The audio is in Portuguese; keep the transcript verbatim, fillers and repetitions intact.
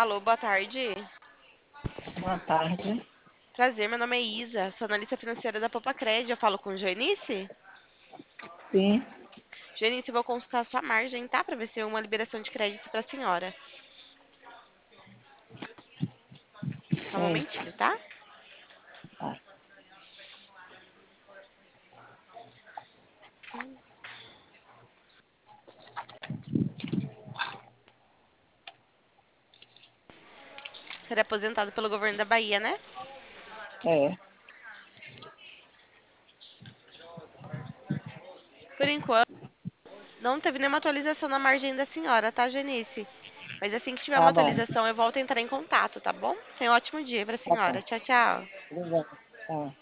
Alô, boa tarde. Boa tarde. Prazer, meu nome é Isa, sou analista financeira da Popacred. Eu falo com Joanice? Sim, Joanice, eu vou consultar sua margem, tá? Pra ver se é uma liberação de crédito pra senhora. Só um certo. momentinho, tá? Tá. Ser aposentado pelo governo da Bahia, né? É, Por enquanto, não teve nenhuma atualização na margem da senhora, tá, Joanice? Mas assim que tiver uma tá bom. atualização, eu volto a entrar em contato, tá bom? Tenha um ótimo dia pra Tá bom. senhora. Tchau, tchau. Obrigada. Tá.